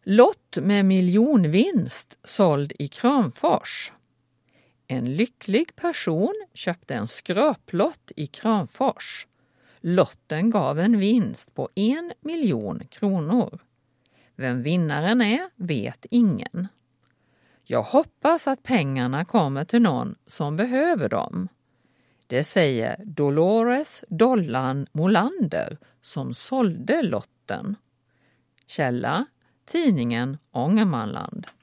Lott med miljonvinst såld i Kramfors. En lycklig person köpte en skröplott i Kramfors. Lotten gav en vinst på 1 miljon kronor. Vem vinnaren är vet ingen. Jag hoppas att pengarna kommer till någon som behöver dem. Det säger Dolores Dollan Molander som sålde lotten. Källa: tidningen Ångermanland.